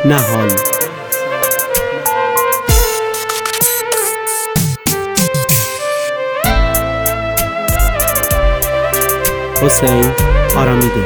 نه حال. حسین آرامیده.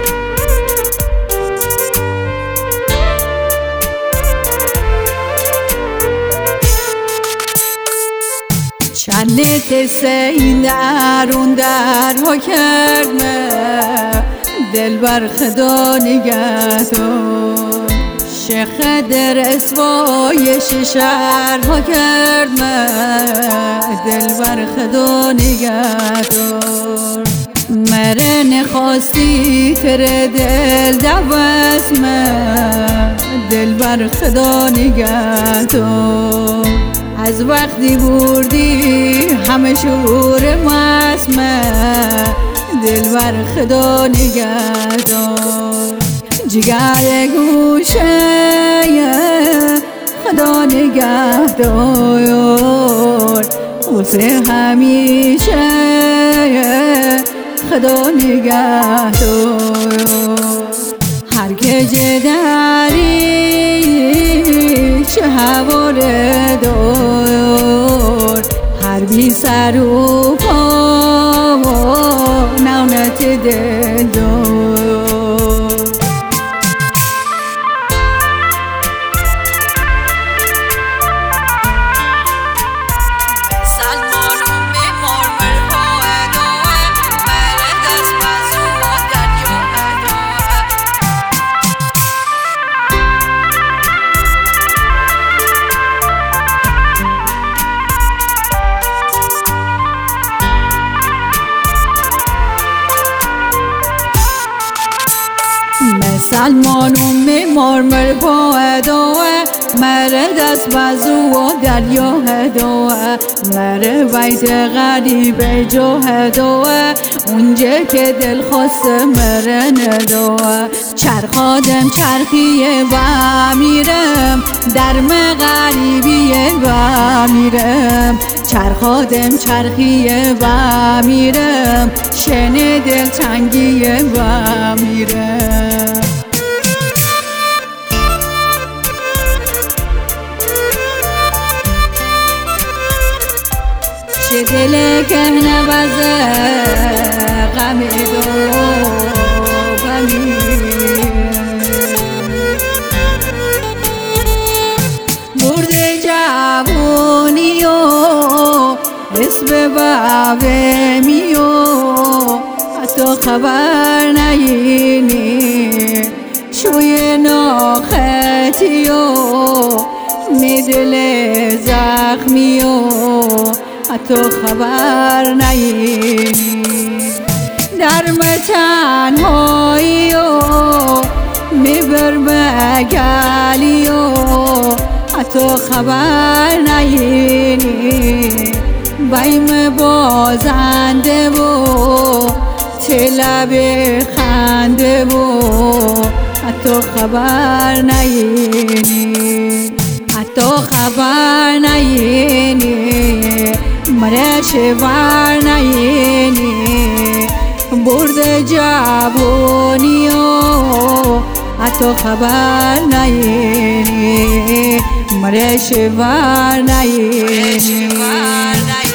چند سیل درون درها کردمه دل بر خدا نگهدار، شیخ در اسوای شهرها کردمه دل بر خدا نگهدار. مره نخواستی تر دل دوستمه دل بر خدا نگهدار. از وقتی بردی همه شور مسمه دل بر خدا نگهدار. جگر گوشه خدا نگهدار، واسه همیشه خدا نگهدار. هر که جدری چه حواله دار، هر بی سر و پا نونت دل دار. سلمانم میمار مر با ادوه مره دست بزو و دریا هدوه مره بیت غریبه جو هدوه اونجا که دل خواسته مره ندوه. چرخادم چرخیه و میرم درم غریبیه و میرم، چرخادم چرخیه و میرم شنه دل تنگیه و میرم. چه دل که نوزه غم دو غمی برده جوانی و اسم بابه میو حتی خبر نینی شوی ناختی و میدل زخمی و حتی خبر نینی. در تنهایی و میبر بگلی و حتی خبر نینی. بیم بازنده و طلب خنده و حتی خبر نینی. حتی خبر نینی مره شور نینی برد جوانی و حتی خبر نینی مره شور نینی.